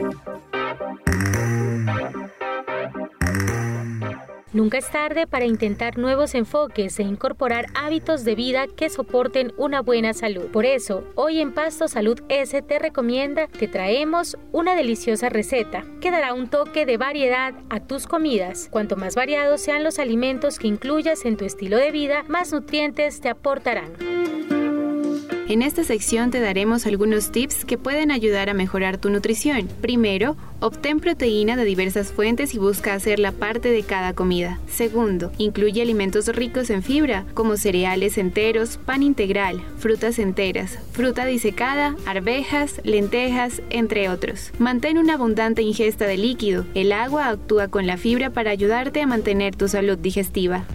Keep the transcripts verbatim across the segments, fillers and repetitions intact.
Nunca es tarde para intentar nuevos enfoques e incorporar hábitos de vida que soporten una buena salud. Por eso, hoy en Pasto Salud S te recomienda, te traemos una deliciosa receta que dará un toque de variedad a tus comidas. Cuanto más variados sean los alimentos que incluyas en tu estilo de vida, más nutrientes te aportarán. En esta sección te daremos algunos tips que pueden ayudar a mejorar tu nutrición. Primero, obtén proteína de diversas fuentes y busca hacerla parte de cada comida. Segundo, incluye alimentos ricos en fibra, como cereales enteros, pan integral, frutas enteras, fruta disecada, arvejas, lentejas, entre otros. Mantén una abundante ingesta de líquido. El agua actúa con la fibra para ayudarte a mantener tu salud digestiva.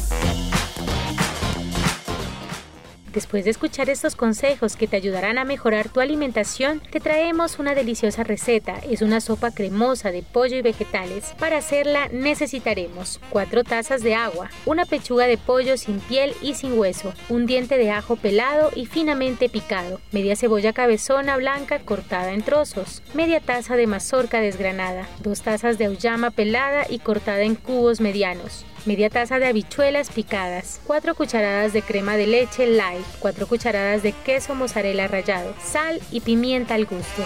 Después de escuchar estos consejos que te ayudarán a mejorar tu alimentación, te traemos una deliciosa receta. Es una sopa cremosa de pollo y vegetales. Para hacerla necesitaremos cuatro tazas de agua, una pechuga de pollo sin piel y sin hueso, un diente de ajo pelado y finamente picado, media cebolla cabezona blanca cortada en trozos, media taza de mazorca desgranada, dos tazas de auyama pelada y cortada en cubos medianos, media taza de habichuelas picadas, cuatro cucharadas de crema de leche light, cuatro cucharadas de queso mozzarella rallado, sal y pimienta al gusto.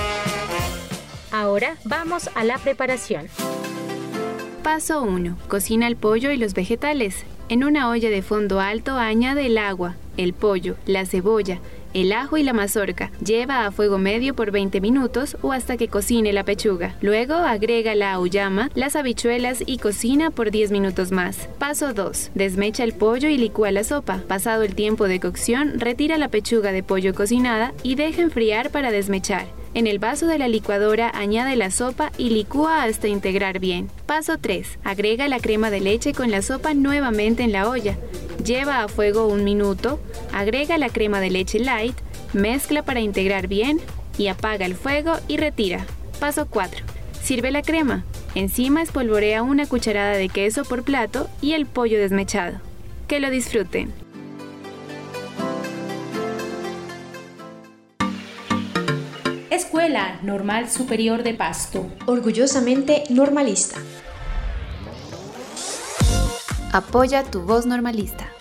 Ahora vamos a la preparación. Paso uno. Cocina el pollo y los vegetales. En una olla de fondo alto añade el agua, el pollo, la cebolla, el ajo y la mazorca. Lleva a fuego medio por veinte minutos o hasta que cocine la pechuga. Luego agrega la auyama, las habichuelas y cocina por diez minutos más. Paso dos. Desmecha el pollo y licúa la sopa. Pasado el tiempo de cocción, retira la pechuga de pollo cocinada y deja enfriar para desmechar. En el vaso de la licuadora añade la sopa y licúa hasta integrar bien. Paso tres. Agrega la crema de leche con la sopa nuevamente en la olla. Lleva a fuego un minuto, agrega la crema de leche light, mezcla para integrar bien y apaga el fuego y retira. Paso cuatro. Sirve la crema. Encima espolvorea una cucharada de queso por plato y el pollo desmechado. Que lo disfruten. Escuela Normal Superior de Pasto. Orgullosamente normalista. Apoya tu voz normalista.